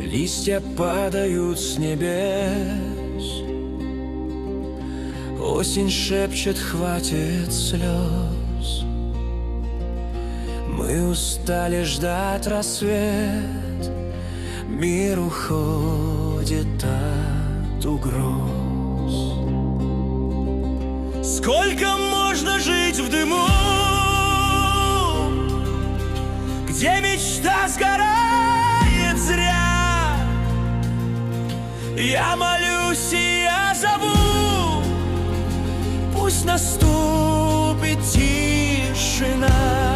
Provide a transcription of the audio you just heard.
Листья падают с небес, осень шепчет: хватит слез. Мы устали ждать рассвет, мир уходит от угроз. Сколько можно жить в дыму, где мечта сгорает зря? Я молюсь и я зову, пусть наступит тишина.